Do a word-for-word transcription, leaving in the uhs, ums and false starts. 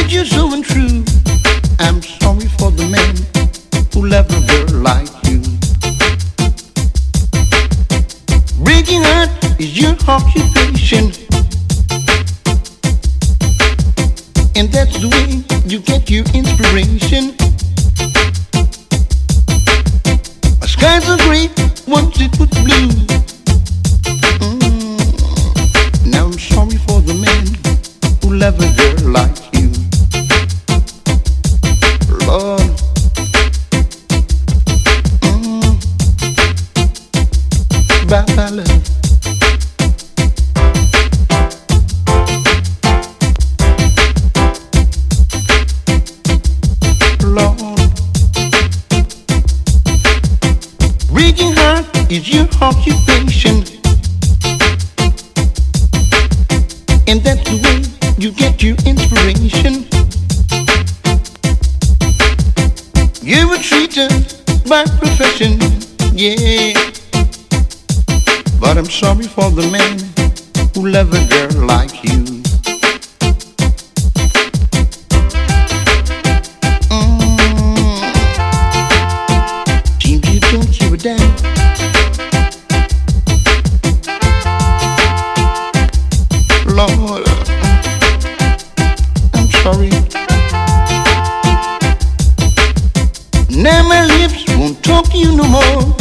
you so untrue. I'm sorry for the man who left a girl like you. Breaking heart is your occupation, and that's the way you get your inspiration. A skies are gray once it was blue. Mm. Now I'm sorry for the man who left a girl like you. Lord, mm. Bye bye love. Breaking heart is your occupation, and that's the way you get your inspiration. You're a treater by profession, yeah, but I'm sorry for the man who loved a girl like you. Down. Lord, I'm sorry. Now my lips won't talk to you no more.